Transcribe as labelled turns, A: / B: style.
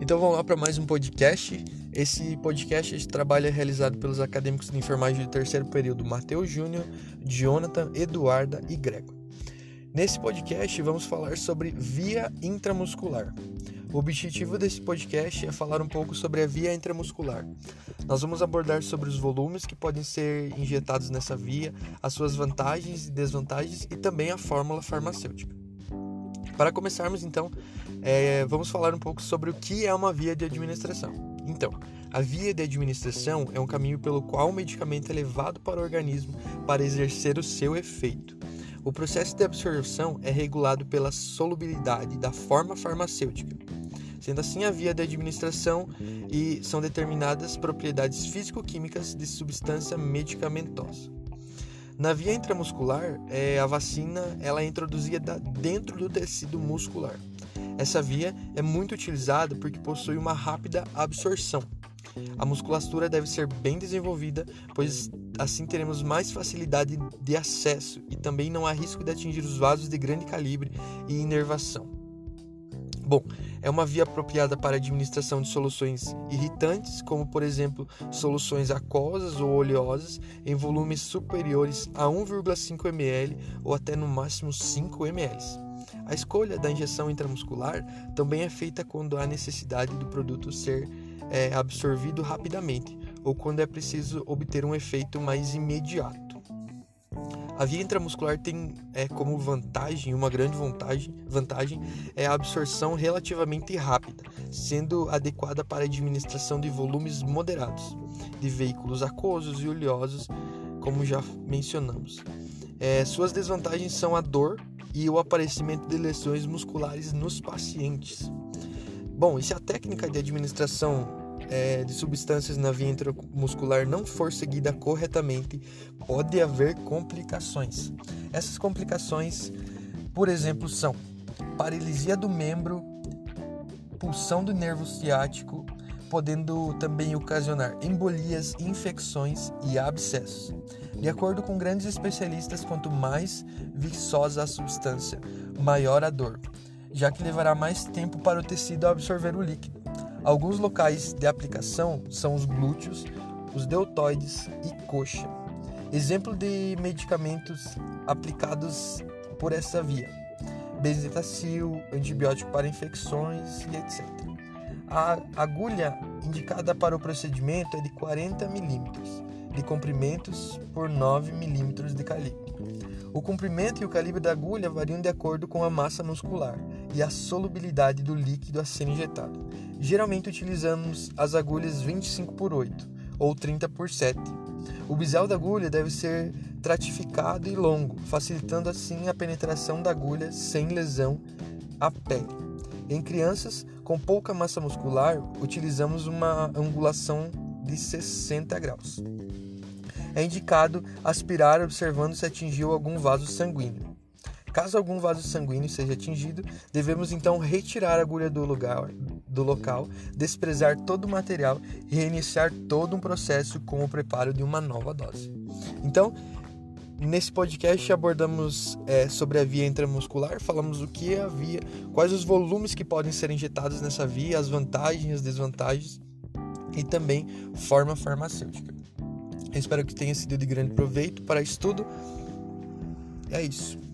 A: Então vamos lá para mais um podcast. Esse podcast, esse trabalho é realizado pelos acadêmicos de enfermagem do terceiro período Matheus Júnior, Jonathan, Eduarda e Grego. Nesse podcast vamos falar sobre via intramuscular. O objetivo desse podcast é falar um pouco sobre a via intramuscular. Nós vamos abordar sobre os volumes que podem ser injetados nessa via, as suas vantagens e desvantagens e também a fórmula farmacêutica. Para começarmos então, vamos falar um pouco sobre o que é uma via de administração. Então, a via de administração é um caminho pelo qual o medicamento é levado para o organismo para exercer o seu efeito. O processo de absorção é regulado pela solubilidade da forma farmacêutica. Sendo assim, a via de administração são determinadas propriedades físico-químicas de substância medicamentosa. Na via intramuscular, a vacina ela é introduzida dentro do tecido muscular. Essa via é muito utilizada porque possui uma rápida absorção. A musculatura deve ser bem desenvolvida, pois assim teremos mais facilidade de acesso e também não há risco de atingir os vasos de grande calibre e inervação. Bom, é uma via apropriada para a administração de soluções irritantes, como por exemplo, soluções aquosas ou oleosas em volumes superiores a 1,5 ml ou até no máximo 5 ml. A escolha da injeção intramuscular também é feita quando há necessidade do produto ser absorvido rapidamente ou quando é preciso obter um efeito mais imediato. A via intramuscular tem como vantagem, uma grande vantagem é a absorção relativamente rápida, sendo adequada para a administração de volumes moderados, de veículos aquosos e oleosos, como já mencionamos. Suas desvantagens são a dor e o aparecimento de lesões musculares nos pacientes. Bom, e se a técnica de administração de substâncias na via intramuscular não for seguida corretamente, pode haver complicações. Essas complicações, por exemplo, são paralisia do membro, pulsão do nervo ciático, podendo também ocasionar embolias, infecções e abscessos. De acordo com grandes especialistas, quanto mais viçosa a substância, maior a dor, já que levará mais tempo para o tecido absorver o líquido. Alguns locais de aplicação são os glúteos, os deltoides e coxa. Exemplo de medicamentos aplicados por essa via: benzetacil, antibiótico para infecções e etc. A agulha indicada para o procedimento é de 40 mm de comprimentos por 9 mm de calibre. O comprimento e o calibre da agulha variam de acordo com a massa muscular e a solubilidade do líquido a ser injetado. Geralmente utilizamos as agulhas 25/8 ou 30/7. O bisel da agulha deve ser tratificado e longo, facilitando assim a penetração da agulha sem lesão à pele. Em crianças com pouca massa muscular, utilizamos uma angulação de 60 graus. É indicado aspirar observando se atingiu algum vaso sanguíneo. Caso algum vaso sanguíneo seja atingido, devemos então retirar a agulha do local, desprezar todo o material e reiniciar todo um processo com o preparo de uma nova dose. Então, nesse podcast abordamos sobre a via intramuscular, falamos o que é a via, quais os volumes que podem ser injetados nessa via, as vantagens e as desvantagens e também forma farmacêutica. Eu espero que tenha sido de grande proveito para estudo. É isso.